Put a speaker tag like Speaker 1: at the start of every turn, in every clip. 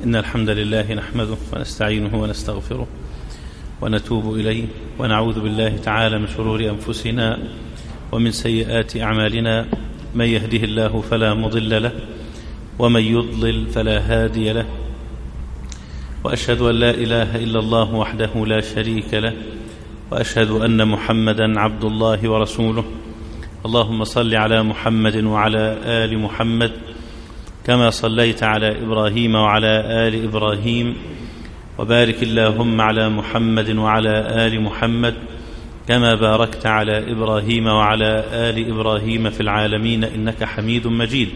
Speaker 1: إن الحمد لله نحمده ونستعينه ونستغفره ونتوب إليه ونعوذ بالله تعالى من شرور أنفسنا ومن سيئات أعمالنا. من يهده الله فلا مضل له ومن يضلل فلا هادي له، وأشهد أن لا إله إلا الله وحده لا شريك له، وأشهد أن محمدا عبد الله ورسوله. اللهم صل على محمد وعلى آل محمد كما صليت على إبراهيم وعلى آل إبراهيم، وبارك اللهم على محمد وعلى آل محمد كما باركت على إبراهيم وعلى آل إبراهيم في العالمين إنك حميد مجيد.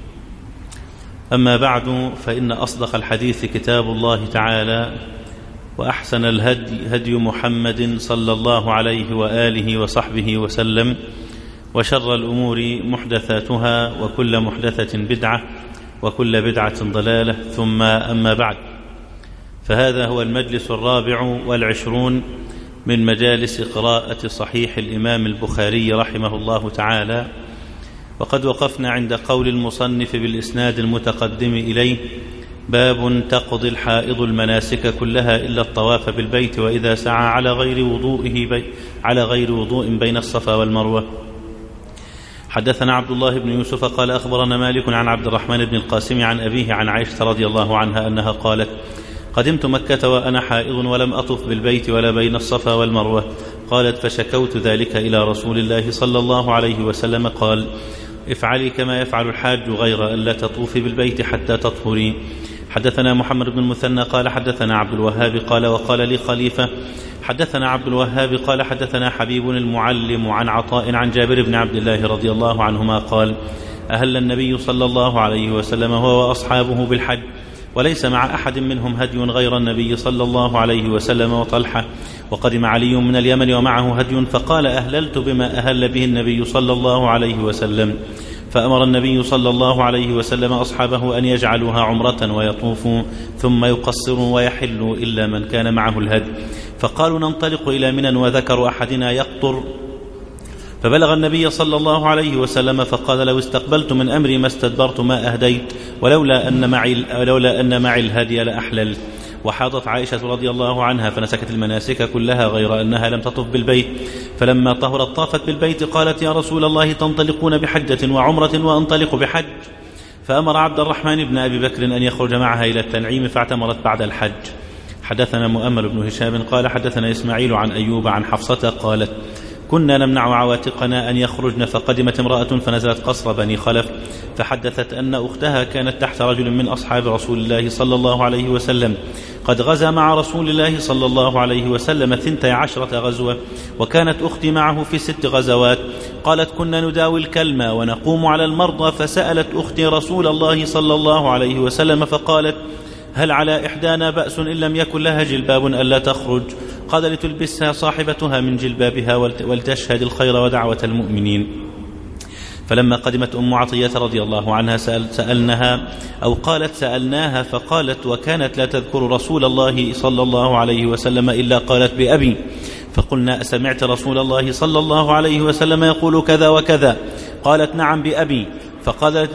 Speaker 1: أما بعد، فإن أصدق الحديث كتاب الله تعالى، وأحسن الهدي هدي محمد صلى الله عليه وآله وصحبه وسلم، وشر الأمور محدثاتها، وكل محدثة بدعة، وكل بدعة ضلالة، ثم أما بعد، فهذا هو المجلس 24 من مجالس قراءة صحيح الإمام البخاري رحمه الله تعالى. وقد وقفنا عند قول المصنف بالإسناد المتقدم إليه: باب تقضي الحائض المناسك كلها إلا الطواف بالبيت وإذا سعى على غير وضوء بين الصفا والمروة. حدثنا عبد الله بن يوسف قال أخبرنا مالك عن عبد الرحمن بن القاسم عن أبيه عن عائشة رضي الله عنها أنها قالت: قدمت مكة وأنا حائض ولم أطف بالبيت ولا بين الصفا والمروة. قالت: فشكوت ذلك إلى رسول الله صلى الله عليه وسلم، قال: افعلي كما يفعل الحاج غير ألا تطوفي بالبيت حتى تطهري. حدثنا محمد بن المثنى قال حدثنا عبد الوهاب قال وقال لي خليفة حدثنا عبد الوهاب قال حدثنا حبيب المعلم عن عطاء عن جابر بن عبد الله رضي الله عنهما قال: أهل النبي صلى الله عليه وسلم هو وأصحابه بالحج، وليس مع أحد منهم هدي غير النبي صلى الله عليه وسلم وطلحة، وقدم علي من اليمن ومعه هدي، فقال: أهللت بما أهل به النبي صلى الله عليه وسلم. فأمر النبي صلى الله عليه وسلم أصحابه أن يجعلوها عمرة ويطوفوا ثم يقصروا ويحلوا إلا من كان معه الهدي، فقالوا: ننطلق إلى منى وذكر أحدنا يقطر. فبلغ النبي صلى الله عليه وسلم فقال: لو استقبلت من أمري ما استدبرت ما أهديت، ولولا أن معي الهدي لأحللت. وحاضت عائشة رضي الله عنها فنسكت المناسك كلها غير أنها لم تطف بالبيت، فلما طهرت طافت بالبيت. قالت: يا رسول الله، تنطلقون بحجة وعمرة وأنطلق بحج؟ فأمر عبد الرحمن بن أبي بكر أن يخرج معها إلى التنعيم، فاعتمرت بعد الحج. حدثنا مؤمل بن هشام قال حدثنا إسماعيل عن أيوب عن حفصة قالت: كنا نمنع عواتقنا أن يخرجن، فقدمت امرأة فنزلت قصر بني خلف، فحدثت أن أختها كانت تحت رجل من أصحاب رسول الله صلى الله عليه وسلم قد غزا مع رسول الله صلى الله عليه وسلم 12 غزوة، وكانت أختي معه في 6 غزوات. قالت: كنا نداوي الكلمة ونقوم على المرضى، فسألت أختي رسول الله صلى الله عليه وسلم فقالت: هل على إحدانا بأس إن لم يكن لها جلباب ألا تخرج؟ قال: لتلبسها صاحبتها من جلبابها ولتشهد الخير ودعوة المؤمنين. فلما قدمت أم عطية رضي الله عنها سألناها فقالت: وكانت لا تذكر رسول الله صلى الله عليه وسلم إلا قالت بأبي. فقلنا: أسمعت رسول الله صلى الله عليه وسلم يقول كذا وكذا؟ قالت: نعم بأبي. فقالت: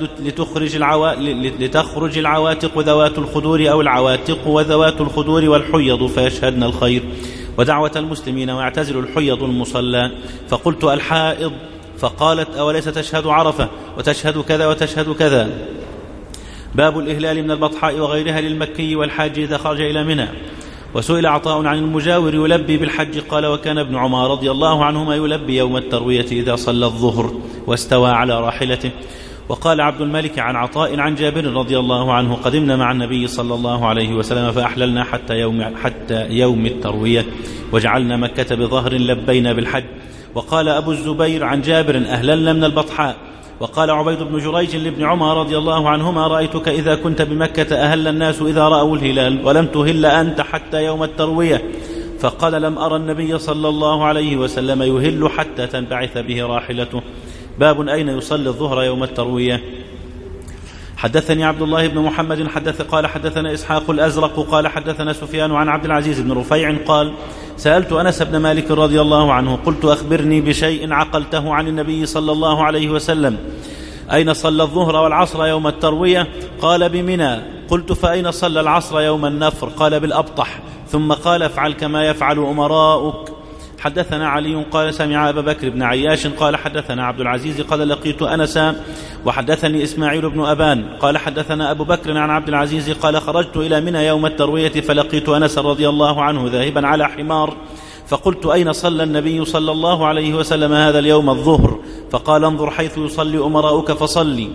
Speaker 1: لتخرج العواتق ذوات الخدور، أو العواتق وذوات الخدور والحيض فيشهدن الخير ودعوة المسلمين، ويعتزل الحيض المصلى. فقلت: الحائض؟ فقالت: أوليس تشهد عرفة وتشهد كذا وتشهد كذا؟ باب الإهلال من البطحاء وغيرها للمكي والحاج إذا خرج إلى منى. وسئل عطاء عن المجاور يلبي بالحج، قال: وكان ابن عمر رضي الله عنهما يلبي يوم التروية إذا صلى الظهر واستوى على راحلته. وقال عبد الملك عن عطاء عن جابر رضي الله عنه: قدمنا مع النبي صلى الله عليه وسلم فأحللنا حتى يوم التروية، وجعلنا مكة بظهر لبينا بالحج. وقال أبو الزبير عن جابر: أهللنا من البطحاء. وقال عبيد بن جريج لابن عمر رضي الله عنهما: رأيتك إذا كنت بمكة أهل الناس إذا رأوا الهلال، ولم تهل أنت حتى يوم التروية. فقال: لم أرى النبي صلى الله عليه وسلم يهل حتى تنبعث به راحلته. باب أين يصلي الظهر يوم التروية. حدثني عبد الله بن محمد قال حدثنا إسحاق الأزرق قال حدثنا سفيان عن عبد العزيز بن رفيع قال: سألت أنس بن مالك رضي الله عنه قلت: أخبرني بشيء عقلته عن النبي صلى الله عليه وسلم. أين صلى الظهر والعصر يوم التروية؟ قال بمنى. قلت فأين صلى العصر يوم النفر؟ قال بالأبطح. ثم قال افعل كما يفعل أمراؤك. حدثنا علي قال سمع أبا بكر بن عياش قال حدثنا عبد العزيز قال لقيت أنسا. وحدثني إسماعيل بن أبان قال حدثنا أبو بكر عن عبد العزيز قال خرجت إلى منى يوم التروية فلقيت أنس رضي الله عنه ذاهبا على حمار، فقلت أين صلى النبي صلى الله عليه وسلم هذا اليوم الظهر؟ فقال انظر حيث يصلي أمراؤك فصلي.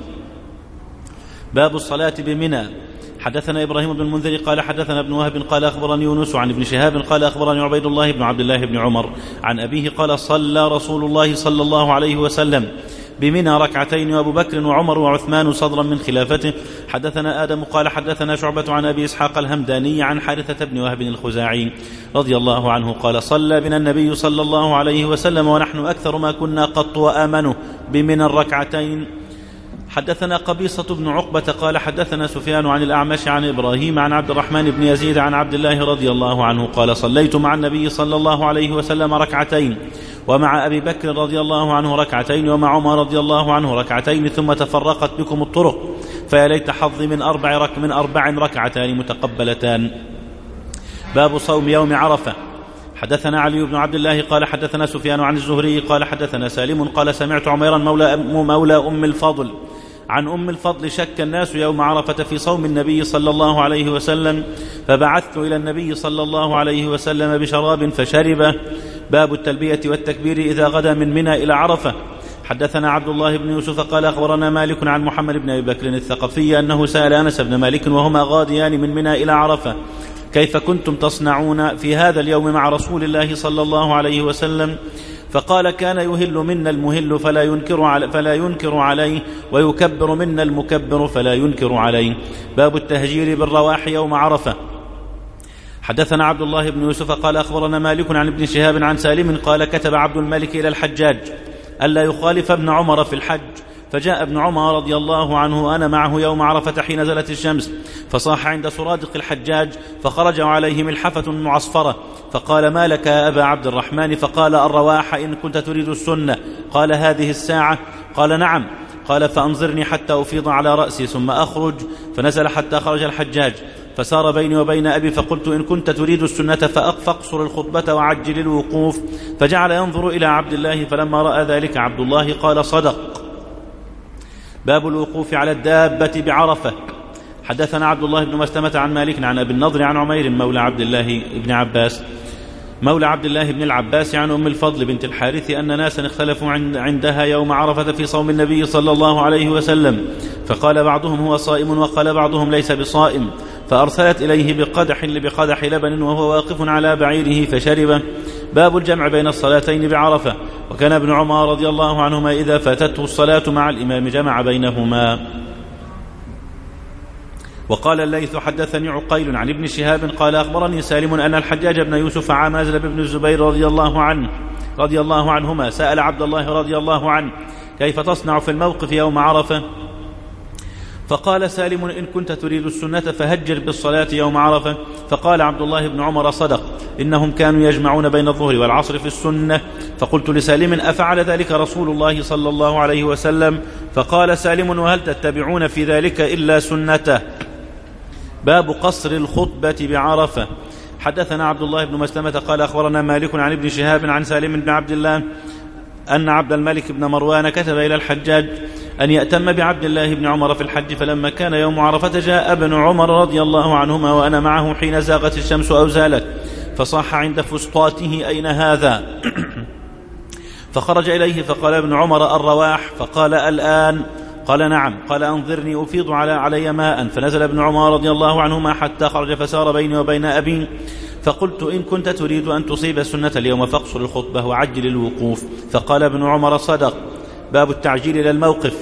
Speaker 1: باب الصلاة بمنى. حدثنا إبراهيم بن المنذر قال حدثنا ابن وهب قال أخبرني يونس عن ابن شهاب قال أخبرني عبيد الله بن عبد الله بن عمر عن أبيه قال صلى رسول الله صلى الله عليه وسلم بمنى ركعتين وأبو بكر وعمر وعثمان صدرا من خلافته. حدثنا آدم قال حدثنا شعبة عن أبي إسحاق الهمداني عن حارثة بن وهب الخزاعي رضي الله عنه قال صلى بنا النبي صلى الله عليه وسلم ونحن أكثر ما كنا قط وآمنه بمنى الركعتين. حدثنا قبيصة بن عقبة قال حدثنا سفيان عن الأعمش عن إبراهيم عن عبد الرحمن بن يزيد عن عبد الله رضي الله عنه قال صليت مع النبي صلى الله عليه وسلم ركعتين ومع أبي بكر رضي الله عنه ركعتين ومع عمر رضي الله عنه ركعتين ثم تفرقت بكم الطرق فيا ليت حظي من أربع ركعتان متقبلتان. باب صوم يوم عرفة. حدثنا علي بن عبد الله قال حدثنا سفيان عن الزهري قال حدثنا سالم قال سمعت عميرا مولى أم الفضل عن أم الفضل شك الناس يوم عرفة في صوم النبي صلى الله عليه وسلم فبعثت إلى النبي صلى الله عليه وسلم بشراب فشربه. باب التلبية والتكبير إذا غدا من منى إلى عرفة. حدثنا عبد الله بن يوسف قال أخبرنا مالك عن محمد بن أبي بكر الثقفي أنه سأل أنس بن مالك وهما غاديان من منى إلى عرفة كيف كنتم تصنعون في هذا اليوم مع رسول الله صلى الله عليه وسلم؟ فقال كان يهل منا المهل فلا ينكر عليه ويكبر منا المكبر فلا ينكر عليه. باب التهجير بالرواح يوم عرفة. حدثنا عبد الله بن يوسف قال أخبرنا مالك عن ابن شهاب عن سالم قال كتب عبد الملك إلى الحجاج ألا يخالف ابن عمر في الحج، فجاء ابن عمر رضي الله عنه أنا معه يوم عرفة حين نزلت الشمس فصاح عند سرادق الحجاج فخرج عليه ملحفة معصفرة فقال ما لك يا أبا عبد الرحمن؟ فقال الرواح إن كنت تريد السنة. قال هذه الساعة؟ قال نعم. قال فأنظرني حتى أفيض على رأسي ثم أخرج. فنزل حتى خرج الحجاج فسار بيني وبين أبي فقلت إن كنت تريد السنة فاقصر الخطبة وعجل الوقوف. فجعل ينظر إلى عبد الله فلما رأى ذلك عبد الله قال صدق. باب الوقوف على الدابة بعرفة. حدثنا عبد الله بن مسلمة عن مالك عن أبي النضر عن عمير مولى عبد الله بن العباس عن أم الفضل بنت الحارث أن ناسا اختلفوا عندها يوم عرفة في صوم النبي صلى الله عليه وسلم فقال بعضهم هو صائم وقال بعضهم ليس بصائم فأرسلت إليه بقدح لبن وهو واقف على بعيره فشربه. باب الجمع بين الصلاتين بعرفة. وكان ابن عمر رضي الله عنهما إذا فاتته الصلاة مع الإمام جمع بينهما. وقال الليث حدثني عقيل عن ابن شهاب قال أخبرني سالم أن الحجاج بن يوسف عمازل بن الزبير رضي الله عنهما سأل عبد الله رضي الله عنه كيف تصنع في الموقف يوم عرفة؟ فقال سالم إن كنت تريد السنة فهجر بالصلاة يوم عرفة. فقال عبد الله بن عمر صدق إنهم كانوا يجمعون بين الظهر والعصر في السنة. فقلت لسالم أفعل ذلك رسول الله صلى الله عليه وسلم؟ فقال سالم وهل تتبعون في ذلك إلا سنته. باب قصر الخطبة بعرفة. حدثنا عبد الله بن مسلمة قال أخبرنا مالك عن ابن شهاب عن سالم بن عبد الله أن عبد الملك بن مروان كتب إلى الحجاج أن يأتم بعبد الله بن عمر في الحج فلما كان يوم عرفة جاء ابن عمر رضي الله عنهما وأنا معه حين زاغت الشمس أو زالت فصاح عند فسطاته أين هذا؟ فخرج إليه فقال ابن عمر الرواح؟ فقال الآن؟ قال نعم. قال أنظرني أفيض علي ماء. فنزل ابن عمر رضي الله عنهما حتى خرج فسار بيني وبين أبي فقلت إن كنت تريد أن تصيب السنة اليوم فاقصر الخطبة وعجل الوقوف. فقال ابن عمر صدق. باب التعجيل إلى الموقف.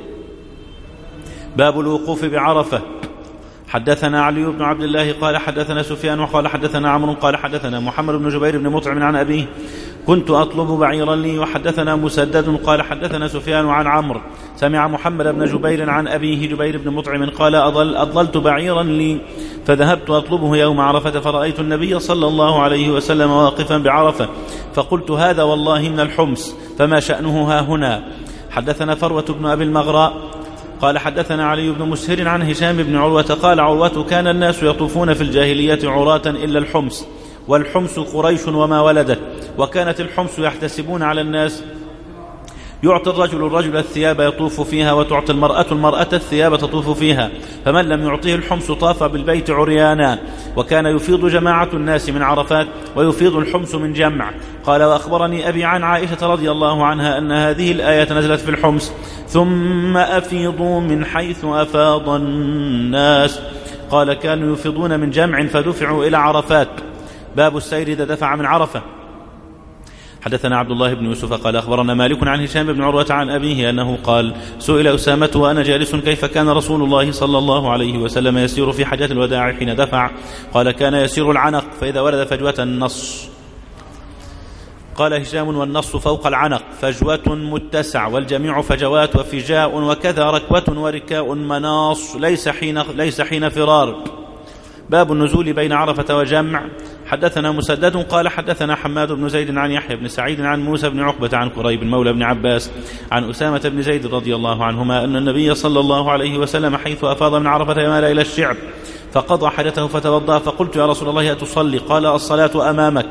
Speaker 1: باب الوقوف بعرفة. حدثنا علي بن عبد الله قال حدثنا سفيان وقال حدثنا عمرو قال حدثنا محمد بن جبير بن مطعم عن أبيه كنت أطلب بعيرا لي. وحدثنا مسدد قال حدثنا سفيان عن عمرو سمع محمد بن جبير عن أبيه جبير بن مطعم قال أضللت بعيرا لي فذهبت أطلبه يوم عرفة فرأيت النبي صلى الله عليه وسلم واقفا بعرفة فقلت هذا والله من الحمص فما شأنه ها هنا؟ حدثنا فروة بن أبي المغراء قال حدثنا علي بن مسهر عن هشام بن عروة قال عروة كان الناس يطوفون في الجاهلية عراة إلا الحمص، والحمص قريش وما ولدت، وكانت الحمص يحتسبون على الناس، يعطي الرجل الثياب يطوف فيها، وتعطي المرأة الثياب تطوف فيها، فمن لم يعطيه الحمص طاف بالبيت عريانا. وكان يفيض جماعة الناس من عرفات ويفيض الحمص من جمع. قال وأخبرني أبي عن عائشة رضي الله عنها أن هذه الآية نزلت في الحمص ثم أفيضوا من حيث أفاض الناس. قال كانوا يفيضون من جمع فدفعوا إلى عرفات. باب السير إذا دفع من عرفة. حدثنا عبد الله بن يوسف قال أخبرنا مالك عن هشام بن عروة عن أبيه أنه قال سئل أسامة وأنا جالس كيف كان رسول الله صلى الله عليه وسلم يسير في حجة الوداع حين دفع؟ قال كان يسير العنق فإذا ورد فجوة النص. قال هشام والنص فوق العنق فجوة متسع، والجميع فجوات وفجاء، وكذا ركوة وركاء مناص ليس حين فرار. باب النزول بين عرفة وجمع. حدثنا مسدد قال حدثنا حماد بن زيد عن يحيى بن سعيد عن موسى بن عقبة عن كريب مولى بن عباس عن أسامة بن زيد رضي الله عنهما أن النبي صلى الله عليه وسلم حيث أفاض من عرفة مال إلى الشعب فقضى حاجته فتوضأ، فقلت يا رسول الله أتصلي؟ قال الصلاة أمامك.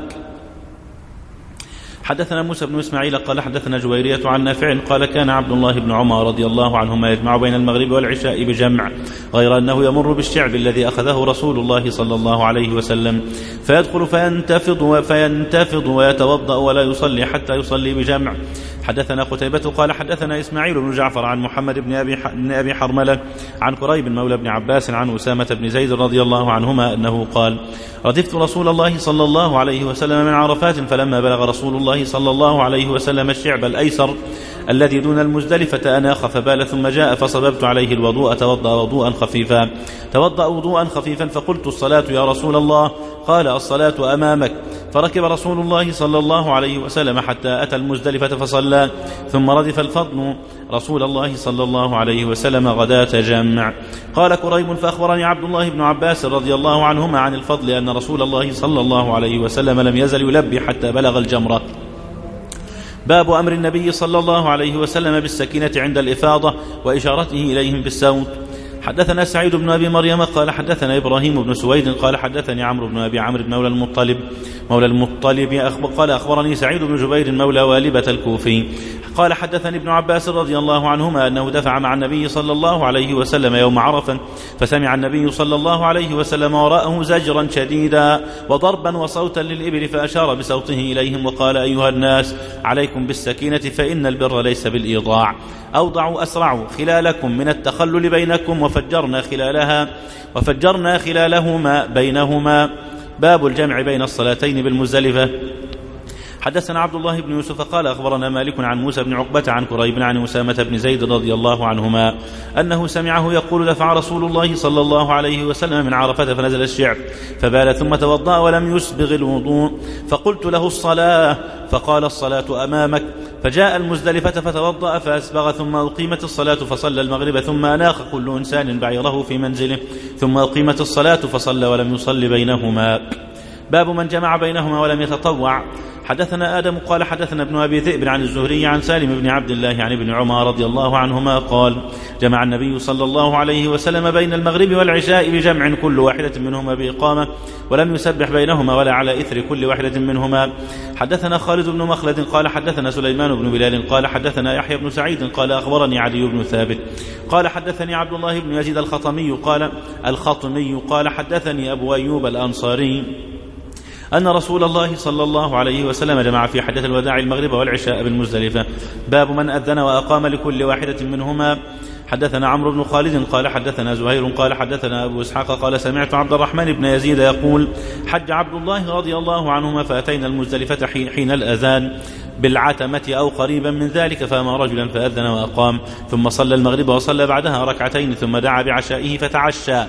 Speaker 1: حدثنا موسى بن إسماعيل قال حدثنا جويرية عن نافع قال كان عبد الله بن عمر رضي الله عنهما يجمع بين المغرب والعشاء بجمع، غير أنه يمر بالشعب الذي أخذه رسول الله صلى الله عليه وسلم فيدخل فينتفض ويتوضأ ولا يصلي حتى يصلي بجمع. حدثنا قتيبة قال حدثنا إسماعيل بن جعفر عن محمد بن أبي حرملة عن كريب مولى بن عباس عن أسامة بن زيد رضي الله عنهما أنه قال ردفت رسول الله صلى الله عليه وسلم من عرفات، فلما بلغ رسول الله صلى الله عليه وسلم الشعب الأيسر الذي دون المزدلفة أناخ فبال، ثم جاء فصببت عليه الوضوء توضأ وضوءا خفيفا فقلت الصلاة يا رسول الله؟ قال الصلاة أمامك. فركب رسول الله صلى الله عليه وسلم حتى أتى المزدلفة فصلى، ثم ردف الفضل رسول الله صلى الله عليه وسلم غداة جمع. قال كريب فأخبرني عبد الله بن عباس رضي الله عنهما عن الفضل أن رسول الله صلى الله عليه وسلم لم يزل يلبي حتى بلغ الجمرة. باب أمر النبي صلى الله عليه وسلم بالسكينة عند الإفاضة وإشارته إليهم بالسوط. حدثنا سعيد بن أبي مريم قال حدثنا إبراهيم بن سويد قال حدثني عمرو بن أبي عمرو مولى المطلب قال أخبرني سعيد بن جبير مولى والبة الكوفي قال حدثني ابن عباس رضي الله عنهما أنه دفع مع النبي صلى الله عليه وسلم يوم عرفة، فسمع النبي صلى الله عليه وسلم وراءه زجرا شديدا وضربا وصوتا للإبل، فأشار بصوته إليهم وقال أيها الناس عليكم بالسكينة فإن البر ليس بالإيضاع، أوضعوا أسرعوا خلالكم من التخلل بينكم وفجرنا خلالهما بينهما. باب الجمع بين الصلاتين بالمزدلفة. حدثنا عبد الله بن يوسف قال أخبرنا مالك عن موسى بن عقبة عن كريب عن أسامة بن زيد رضي الله عنهما أنه سمعه يقول دفع رسول الله صلى الله عليه وسلم من عرفة فنزل الشعب فبال ثم توضأ ولم يسبغ الوضوء، فقلت له الصلاة؟ فقال الصلاة أمامك. فجاء المزدلفة فتوضأ فأسبغ، ثم أقيمت الصلاة فصلى المغرب، ثم أناخ كل إنسان بعيره في منزله، ثم أقيمت الصلاة فصلى ولم يصل بينهما. باب من جمع بينهما ولم يتطوع. حدثنا آدم قال حدثنا ابن أبي ذئب عن الزهري عن سالم بن عبد الله عن ابن عمر رضي الله عنهما قال جمع النبي صلى الله عليه وسلم بين المغرب والعشاء بجمع كل واحدة منهما بإقامة، ولم يسبح بينهما ولا على إثر كل واحدة منهما. حدثنا خالد بن مخلد قال حدثنا سليمان بن بلال قال حدثنا يحيى بن سعيد قال أخبرني علي بن ثابت قال حدثني عبد الله بن يزيد الخطمي قال حدثني أبو أيوب الأنصاري أن رسول الله صلى الله عليه وسلم جمع في حجة الوداع المغرب والعشاء بالمزدلفة. باب من أذن وأقام لكل واحدة منهما. حدثنا عمرو بن خالد قال حدثنا زهير قال حدثنا أبو إسحاق قال سمعت عبد الرحمن بن يزيد يقول حج عبد الله رضي الله عنهما فأتينا المزدلفة حين الأذان بالعتمة أو قريبا من ذلك، فأما رجلا فأذن وأقام، ثم صلى المغرب وصلى بعدها ركعتين، ثم دعا بعشائه فتعشى،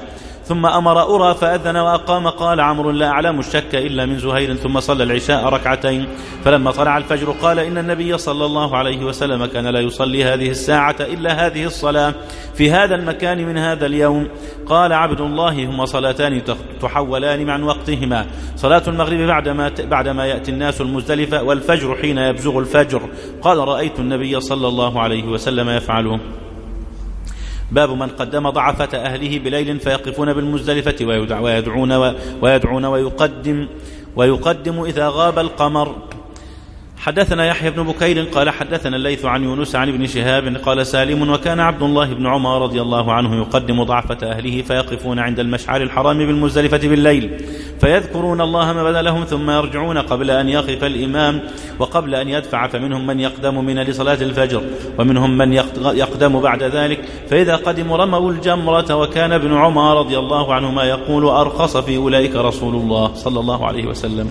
Speaker 1: ثم أمر أرى فأذن وأقام. قال عمرو: لا أعلم الشك إلا من زهير. ثم صلى العشاء ركعتين. فلما طلع الفجر قال: إن النبي صلى الله عليه وسلم كان لا يصلي هذه الساعة إلا هذه الصلاة في هذا المكان من هذا اليوم. قال عبد الله: هما صلاتان تحولان عن وقتهما، صلاة المغرب بعدما يأتي الناس المزدلفة، والفجر حين يبزغ الفجر. قال: رأيت النبي صلى الله عليه وسلم يفعله. باب من قدم ضعفة أهله بليل فيقفون بالمزدلفة ويدعون ويقدم إذا غاب القمر. حدثنا يحيى بن بكير قال حدثنا الليث عن يونس عن ابن شهاب قال سالم: وكان عبد الله بن عمر رضي الله عنه يقدم ضعفة أهله فيقفون عند المشعر الحرام بالمزدلفة بالليل فيذكرون الله ما بدا لهم، ثم يرجعون قبل أن يقف الإمام وقبل أن يدفع، فمنهم من يقدم من لصلاة الفجر ومنهم من يقدم بعد ذلك، فإذا قدموا رموا الجمرة. وكان ابن عمر رضي الله عنهما يقول: أرخص في أولئك رسول الله صلى الله عليه وسلم.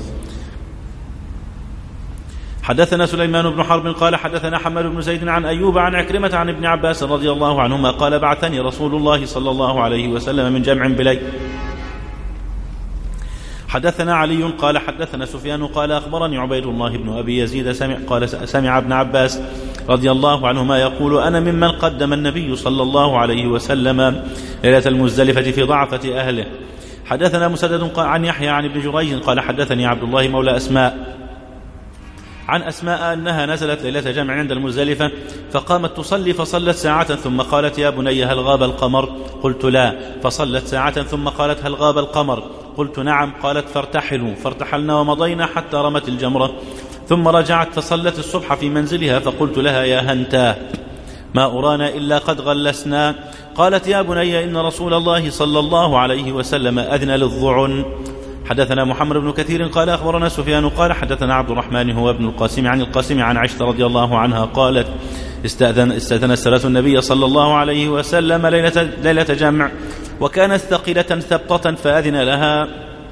Speaker 1: حدثنا سليمان بن حرب قال حدثنا حماد بن زيد عن أيوب عن عكرمة عن ابن عباس رضي الله عنهما قال: بعثني رسول الله صلى الله عليه وسلم من جمع بليل. حدثنا علي قال حدثنا سفيان قال: أخبرني عبيد الله بن أبي يزيد سمع ابن عباس رضي الله عنهما يقول: أنا ممن قدم النبي صلى الله عليه وسلم ليلة المزدلفة في ضعفة أهله. حدثنا مسدد عن يحيى عن ابن جريج قال حدثني عبد الله مولى أسماء عن أسماء أنها نزلت ليلة جمع عند المزدلفة فقامت تصلي فصلت ساعة ثم قالت: يا بني هل غاب القمر؟ قلت: لا. فصلت ساعة ثم قالت: هل غاب القمر؟ قلت: نعم. قالت: فارتحلوا. فارتحلنا ومضينا حتى رمت الجمرة، ثم رجعت فصلت الصبح في منزلها، فقلت لها: يا هنتاه ما أرانا إلا قد غلسنا. قالت: يا بني إن رسول الله صلى الله عليه وسلم أذن للضعن. حدثنا محمد بن كثير قال أخبرنا سفيان قال حدثنا عبد الرحمن هو ابن القاسم عن القاسم عن عائشة رضي الله عنها قالت: استأذن الثلاث النبي صلى الله عليه وسلم ليلة جمع، وكانت ثقيلة ثبطة فأذن لها.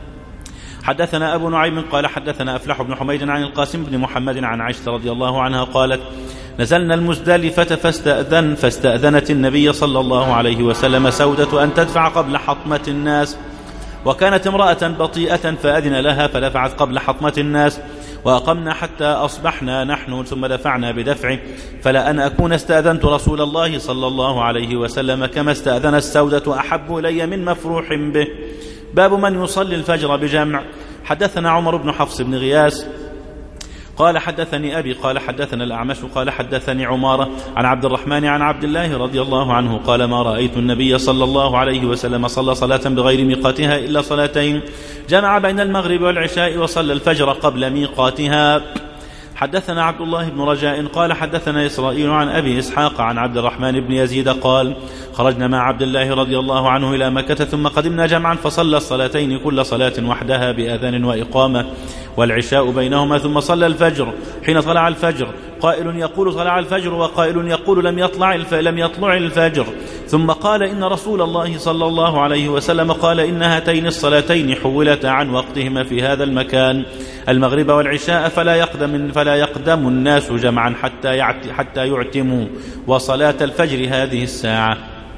Speaker 1: حدثنا أبو نعيم قال حدثنا أفلح بن حميد عن القاسم بن محمد عن عائشة رضي الله عنها قالت: نزلنا المزدلفة فاستأذنت النبي صلى الله عليه وسلم سودة أن تدفع قبل حطمة الناس، وكانت امرأة بطيئة فأذن لها فدفعت قبل حطمة الناس، وأقمنا حتى أصبحنا نحن ثم دفعنا بدفع، فلأن أكون استأذنت رسول الله صلى الله عليه وسلم كما استأذن السودة أحب إلي من مفروح به. باب من يصلي الفجر بجمع. حدثنا عمر بن حفص بن غياث قال حدثني أبي قال حدثنا الأعمش قال حدثني عمارة عن عبد الرحمن عن عبد الله رضي الله عنه قال: ما رأيت النبي صلى الله عليه وسلم صلى صلاة بغير ميقاتها إلا صلاتين، جمع بين المغرب والعشاء وصلى الفجر قبل ميقاتها. حدثنا عبد الله بن رجاء قال حدثنا إسرائيل عن أبي إسحاق عن عبد الرحمن بن يزيد قال: خرجنا مع عبد الله رضي الله عنه إلى مكة ثم قدمنا جمعا فصلى الصلاتين كل صلاة وحدها بأذان وإقامة، والعشاء بينهما، ثم صلى الفجر حين طلع الفجر، قائل يقول طلع الفجر وقائل يقول لم يطلع الفجر، ثم قال: إن رسول الله صلى الله عليه وسلم قال: إن هاتين الصلاتين حولتا عن وقتهما في هذا المكان المغرب والعشاء، فلا يقدم الناس جمعا حتى يعتموا، وصلاة الفجر هذه الساعة.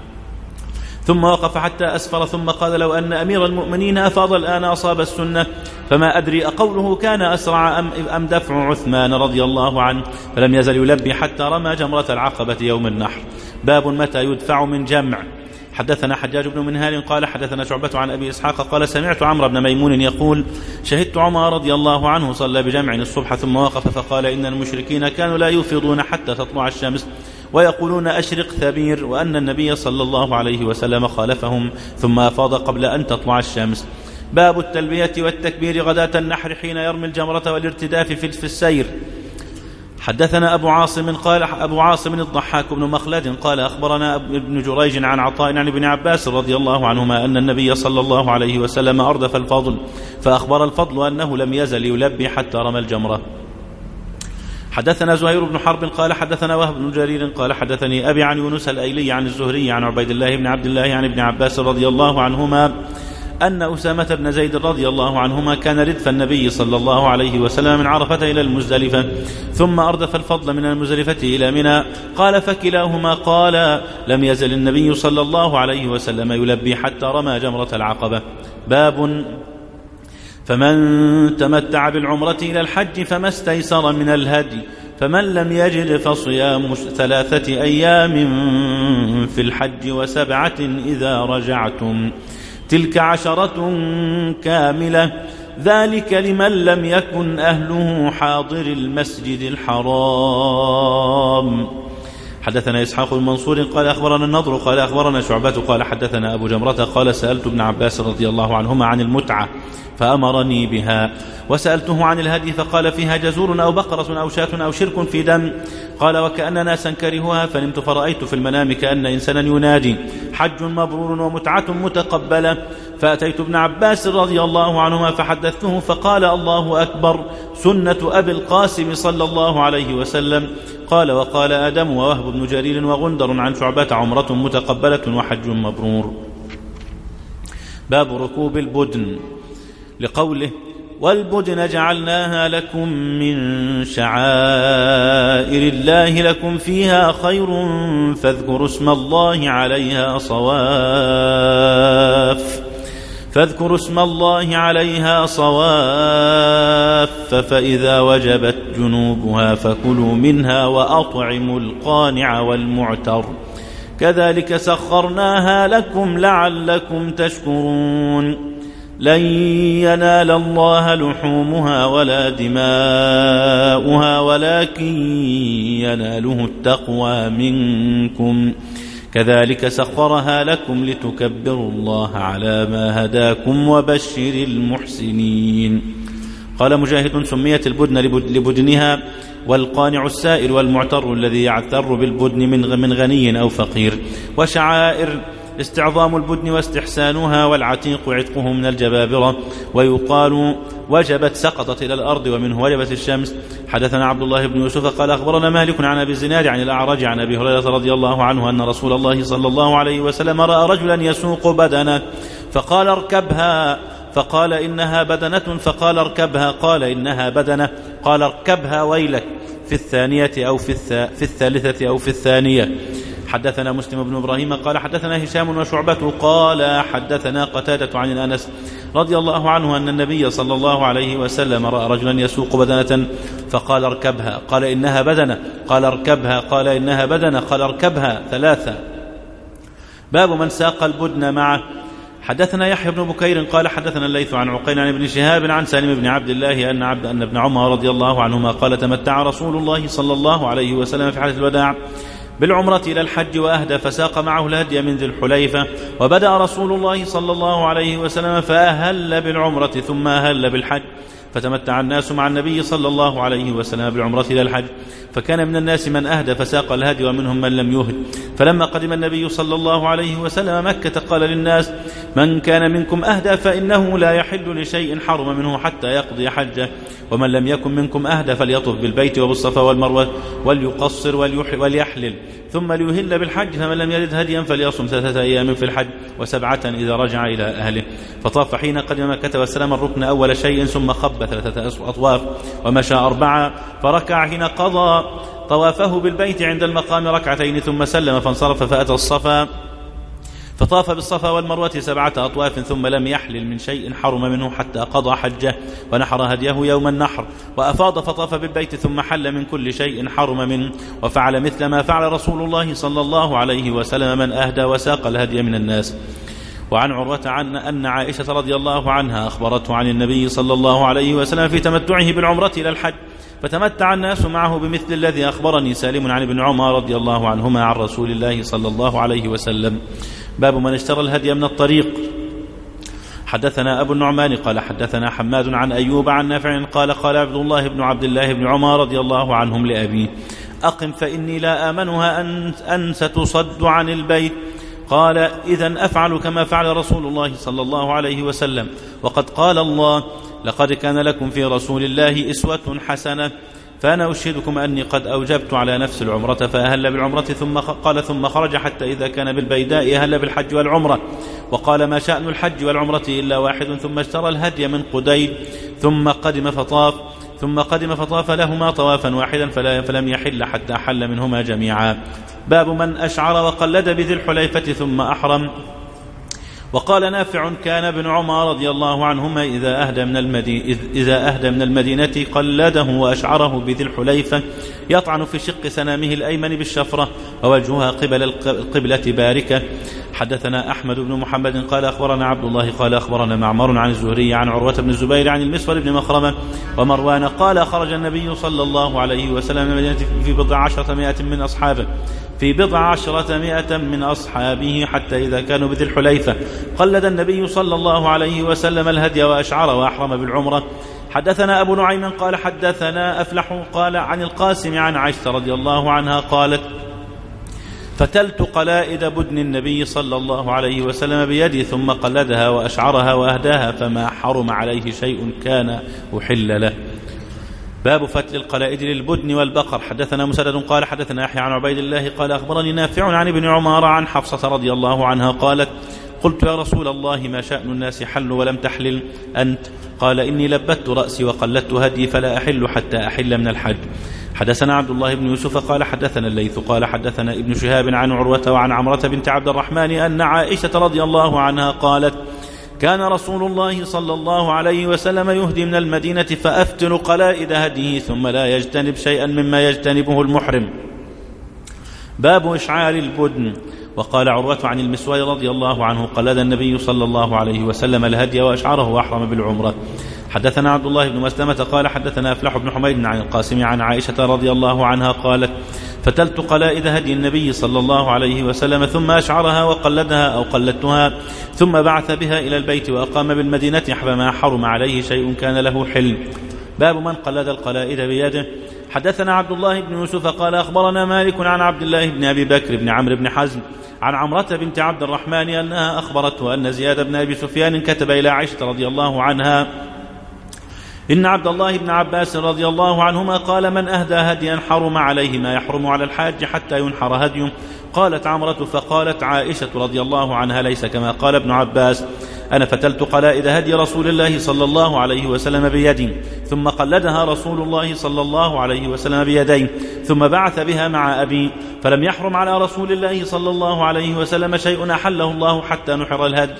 Speaker 1: ثم وقف حتى أسفر ثم قال: لو أن أمير المؤمنين أفاض الآن أصاب السنة، فما أدري أقوله كان أسرع أم دفع عثمان رضي الله عنه، فلم يزل يلبي حتى رمى جمرة العقبة يوم النحر. باب متى يدفع من جمع. حدثنا حجاج بن منهال قال حدثنا شعبة عن أبي إسحاق قال: سمعت عمرو بن ميمون يقول: شهدت عمر رضي الله عنه صلى بجمع الصبح ثم وقف فقال: إن المشركين كانوا لا يفيضون حتى تطلع الشمس ويقولون أشرق ثبير، وأن النبي صلى الله عليه وسلم خالفهم ثم أفاض قبل أن تطلع الشمس. باب التلبية والتكبير غداة النحر حين يرمي الجمرة والارتداف في السير. حدثنا أبو عاصم الضحاك بن مخلد قال أخبرنا ابن جريج عن عطاء عن ابن عباس رضي الله عنهما أن النبي صلى الله عليه وسلم أردف الفضل، فأخبر الفضل أنه لم يزل يلبي حتى رمى الجمرة. حدثنا زهير بن حرب قال حدثنا وهب بن جرير قال حدثني أبي عن يونس الأيلي عن الزهري عن عبيد الله بن عبد الله عن ابن عباس رضي الله عنهما أن أسامة بن زيد رضي الله عنهما كان ردف النبي صلى الله عليه وسلم من عرفة إلى المزدلفة ثم أردف الفضل من المزدلفة إلى منى. قال فكلاهما قال لم يزل النبي صلى الله عليه وسلم يلبي حتى رمى جمرة العقبة. باب فمن تمتع بالعمرة إلى الحج فما استيسر من الهدي فمن لم يجد فصيام 3 أيام في الحج و7 إذا رجعتم تلك 10 كاملة ذلك لمن لم يكن أهله حاضر المسجد الحرام. حدثنا إسحاق المنصور قال أخبرنا النضر قال أخبرنا شعبة قال حدثنا أبو جمرة قال سألت ابن عباس رضي الله عنهما عن المتعة فأمرني بها وسألته عن الهدي فقال فيها جزور أو بقرة أو شاة أو شرك في دم. قال وكأن ناسا كرهوها فنمت فرأيت في المنام كأن إنسانا ينادي حج مبرور ومتعة متقبلة فأتيت ابن عباس رضي الله عنهما فحدثته فقال الله أكبر سنة أبي القاسم صلى الله عليه وسلم. قال وقال آدم ووهب بن جرير وغندر عن شعبة عمرة متقبلة وحج مبرور. باب ركوب البدن لقوله والبدن جعلناها لكم من شعائر الله لكم فيها خير فاذكروا اسم الله عليها صواف فإذا وجبت جنوبها فكلوا منها وأطعموا القانع والمعتر كذلك سخرناها لكم لعلكم تشكرون. لن ينال الله لحومها ولا دماؤها ولكن يناله التقوى منكم كذلك سخرها لكم لتكبروا الله على ما هداكم وبشر المحسنين. قال مجاهد سميت البدن لبدنها والقانع السائل والمعتر الذي يعتر بالبدن من غني أو فقير. وشعائر استعظام البدن واستحسانها والعتيق عتقه من الجبابرة ويقال وجبت سقطت إلى الأرض ومنه وجبت الشمس. حدثنا عبد الله بن يوسف قال أخبرنا مالك عن أبي الزناد عن الأعرج عن أبي هريرة رضي الله عنه أن رسول الله صلى الله عليه وسلم رأى رجلا يسوق بدنه فقال اركبها فقال إنها بدنة فقال اركبها قال إنها بدنة قال اركبها ويلك في الثانية أو في الثالثة أو في الثانية. حدثنا مسلم بن إبراهيم قال حدثنا هشام وشعبة قال حدثنا قتادة عن أنس رضي الله عنه أن النبي صلى الله عليه وسلم رأى رجلا يسوق بدنة فقال اركبها قال إنها بدنة قال اركبها قال إنها بدنة قال اركبها 3. باب من ساق البدن معه. حدثنا يحيى بن بكير قال حدثنا الليث عن عقيل عن ابن شهاب عن سالم بن عبد الله أن ابن عمر رضي الله عنهما قال تمتع رسول الله صلى الله عليه وسلم في حالة الوداع بالعمرة إلى الحج وأهدى فساق معه الهدي من ذي الحليفة وبدأ رسول الله صلى الله عليه وسلم فأهل بالعمرة ثم أهل بالحج فتمتع الناس مع النبي صلى الله عليه وسلم بالعمرة إلى الحج فكان من الناس من أهدى فساق الهدي ومنهم من لم يهد. فلما قدم النبي صلى الله عليه وسلم مكة قال للناس من كان منكم أهدى فإنه لا يحل لشيء حرم منه حتى يقضي حجه ومن لم يكن منكم أهدى فليطف بالبيت وبالصفا والمروة وليقصر وليحلل ثم ليهل بالحج فمن لم يجد هديا فليصم 3 أيام في الحج و7 إذا رجع إلى أهله. فطاف حين قدم مكة واستلم الركن أول شيء ثم خب 3 أطواف ومشى 4 فركع حين قضى طوافه بالبيت عند المقام 2 ركعتين ثم سلم فانصرف فأتى الصفا فطاف بالصفا والمروة 7 أطواف ثم لم يحلل من شيء حرم منه حتى قضى حجه ونحر هديه يوم النحر وأفاض فطاف بالبيت ثم حل من كل شيء حرم منه وفعل مثل ما فعل رسول الله صلى الله عليه وسلم من أهدى وساق الهدي من الناس. وعن عروة أن عائشة رضي الله عنها أخبرته عن النبي صلى الله عليه وسلم في تمتعه بالعمرة إلى الحج فتمتع الناس معه بمثل الذي أخبرني سالم عن ابن عمر رضي الله عنهما عن رسول الله صلى الله عليه وسلم. باب من اشترى الهدي من الطريق. حدثنا أبو النعمان قال حدثنا حماد عن أيوب عن نافع قال قال عبد الله بن عبد الله بن عمر رضي الله عنهم لأبيه أقم فإني لا آمنها أن ستصد عن البيت. قال إذن أفعل كما فعل رسول الله صلى الله عليه وسلم وقد قال الله لقد كان لكم في رسول الله إسوة حسنة. فأنا أشهدكم أني قد أوجبت على نفس العمرة فأهل بالعمرة ثم خرج حتى إذا كان بالبيداء أهل بالحج والعمرة وقال ما شأن الحج والعمرة إلا واحد ثم اشترى الهدي من قديد ثم قدم فطاف لهما طوافا واحدا فلم يحل حتى حل منهما جميعا. باب من أشعر وقلد بذي الحليفة ثم أحرم. وقال نافع كان ابن عمر رضي الله عنهما إذا أهدى من المدينة قلده وأشعره بذي الحليفة يطعن في شق سنامه الأيمن بالشفرة ووجهها قبل القبلة باركة. حدثنا أحمد بن محمد قال أخبرنا عبد الله قال أخبرنا معمر عن الزهري عن عروة بن الزبير عن المسور بن مخرمة ومروان قال خرج النبي صلى الله عليه وسلم من المدينة في بضع عشرة مئة من أصحابه حتى إذا كانوا بذي الحليفة قلد النبي صلى الله عليه وسلم الهدي وأشعر وأحرم بالعمرة. حدثنا أبو نعيم قال حدثنا أفلح قال عن القاسم عن عائشة رضي الله عنها قالت فتلت قلائد بدن النبي صلى الله عليه وسلم بيدي ثم قلدها وأشعرها وأهداها فما حرم عليه شيء كان أحل له. باب فتل القلائد للبدن والبقر. حدثنا مسدد قال حدثنا يحيى عن عبيد الله قال أخبرني نافع عن ابن عمر عن حفصة رضي الله عنها قالت قلت يا رسول الله ما شأن الناس حلوا ولم تحلل أنت؟ قال إني لبت رأسي وقلدت هدي فلا أحل حتى أحل من الحج. حدثنا عبد الله بن يوسف قال حدثنا الليث قال حدثنا ابن شهاب عن عروة وعن عمرة بنت عبد الرحمن أن عائشة رضي الله عنها قالت كان رسول الله صلى الله عليه وسلم يهدي من المدينة فأفتل قلائد هديه ثم لا يجتنب شيئا مما يجتنبه المحرم. باب إشعار البدن. وقال عروة عن المسور رضي الله عنه قلد النبي صلى الله عليه وسلم الهدي وأشعره وأحرم بالعمرة. حدثنا عبد الله بن مسلمة قال حدثنا أفلح بن حميد عن القاسم عن عائشة رضي الله عنها قالت فتلت قلائد هدي النبي صلى الله عليه وسلم ثم أشعرها وقلدها أو قلدتها ثم بعث بها إلى البيت وأقام بالمدينة فما حرم عليه شيء كان له حل. باب من قلد القلائد بيده. حدثنا عبد الله بن يوسف قال أخبرنا مالك عن عبد الله بن أبي بكر بن عمرو بن حزم عن عمرة بنت عبد الرحمن أنها أخبرته أن زياد بن أبي سفيان كتب إلى عائشة رضي الله عنها إن عبد الله بن عباس رضي الله عنهما قال من أهدى هديا حرم عليه ما يحرم على الحاج حتى ينحر هديه. قالت عمرة فقالت عائشة رضي الله عنها ليس كما قال ابن عباس أنا فتلت قلائد هدي رسول الله صلى الله عليه وسلم بيدي ثم قلدها رسول الله صلى الله عليه وسلم بيديه ثم بعث بها مع أبي فلم يحرم على رسول الله صلى الله عليه وسلم شيء أحله الله حتى نحر الهدي.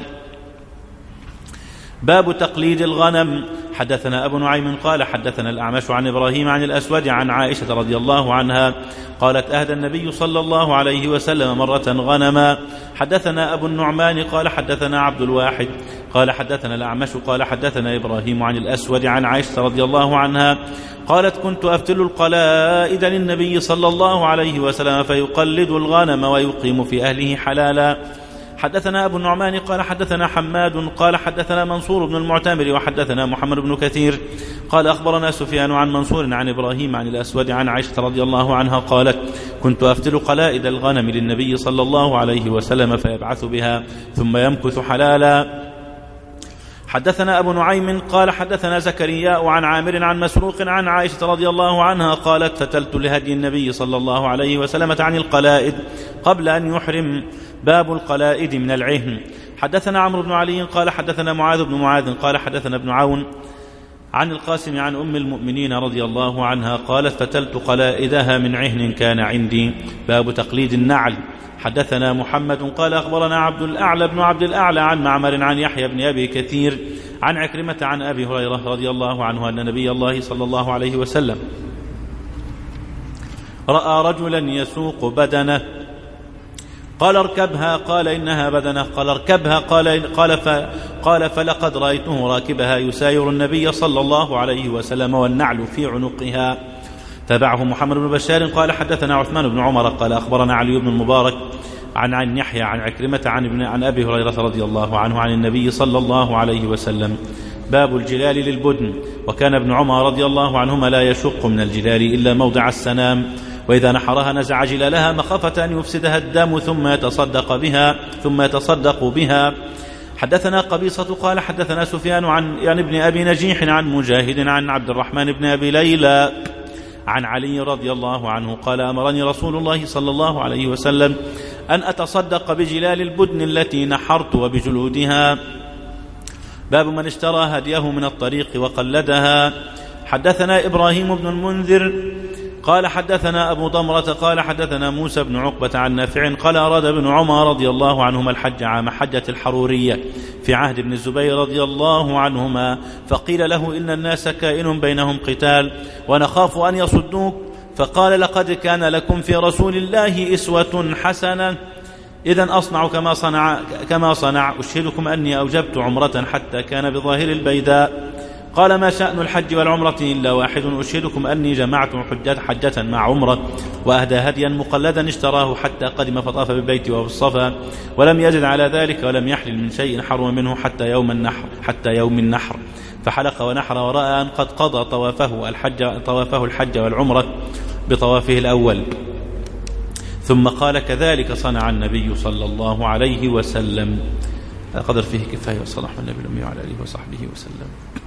Speaker 1: باب تقليد الغنم. حدثنا أبو نعيم قال حدثنا الأعمش عن إبراهيم عن الأسود عن عائشة رضي الله عنها قالت أهدى النبي صلى الله عليه وسلم مرة غنما. حدثنا أبو النعمان قال حدثنا عبد الواحد قال حدثنا الأعمش قال حدثنا إبراهيم عن الأسود عن عائشة رضي الله عنها قالت كنت أفتل القلائد للنبي صلى الله عليه وسلم فيقلد الغنم ويقيم في أهله حلالا. حدثنا أبو النعمان قال حدثنا حماد قال حدثنا منصور بن المعتمر وحدثنا محمد بن كثير قال أخبرنا سفيان عن منصور عن إبراهيم عن الأسود عن عائشة رضي الله عنها قالت كنت أفتل قلائد الغنم للنبي صلى الله عليه وسلم فيبعث بها ثم يمكث حلالا. حدثنا أبو نعيم قال حدثنا زكريا عن عامر عن مسروق عن عائشة رضي الله عنها قالت فتلت لهدي النبي صلى الله عليه وسلم عن القلائد قبل أن يحرم. باب القلائد من العهن. حدثنا عمرو بن علي قال حدثنا معاذ بن معاذ قال حدثنا ابن عون عن القاسم عن أم المؤمنين رضي الله عنها قالت فتلت قلائدها من عهن كان عندي. باب تقليد النعل. حدثنا محمد قال أخبرنا عبد الأعلى بن عبد الأعلى عن معمر عن يحيى بن أبي كثير عن عكرمة عن أبي هريرة رضي الله عنه أن نبي الله صلى الله عليه وسلم رأى رجلا يسوق بدنه قال اركبها قال إنها بدنه قال اركبها قال فلقد رأيته راكبها يساير النبي صلى الله عليه وسلم والنعل في عنقها. تابعه محمد بن بشار قال حدثنا عثمان بن عمر قال أخبرنا علي بن المبارك عن يحيى عن عكرمة عن أبي هريرة رضي الله عنه عن النبي صلى الله عليه وسلم. باب الجلال للبدن. وكان ابن عمر رضي الله عنهما لا يشق من الجلال إلا موضع السنام وإذا نحرها نزع جلالها مخافة أن يفسدها الدم ثم يتصدق بها. حدثنا قبيصة قال حدثنا سفيان عن ابن أبي نجيح عن مجاهد عن عبد الرحمن بن أبي ليلى عن علي رضي الله عنه قال أمرني رسول الله صلى الله عليه وسلم أن أتصدق بجلال البدن التي نحرت وبجلودها. باب من اشترى هديه من الطريق وقلدها. حدثنا إبراهيم بن المنذر قال حدثنا أبو ضمرة قال حدثنا موسى بن عقبة عن نافع قال أراد ابن عمر رضي الله عنهما الحج عام حجة الحرورية في عهد ابن الزبير رضي الله عنهما، فقيل له إن الناس كائن بينهم قتال ونخاف أن يصدوك، فقال لقد كان لكم في رسول الله إسوة حسنة، إذن أصنع كما صنع، أشهدكم أني أوجبت عمرة حتى كان بظاهر البيداء. قال ما شأن الحج والعمرة إلا واحد، أشهدكم أني جمعت حجة مع عمرة، وأهدى هديا مقلدا اشتراه حتى قدم فطاف بالبيت وبالصفا، ولم يزد على ذلك ولم يحلل من شيء حرم منه حتى يوم النحر، فحلق ونحر ورأى أن قد قضى طوافه الحج والعمرة بطوافه الأول، ثم قال كذلك صنع النبي صلى الله عليه وسلم. قدر فيه كفاية، وصلى الله على النبي وعلى آله وصحبه وسلم.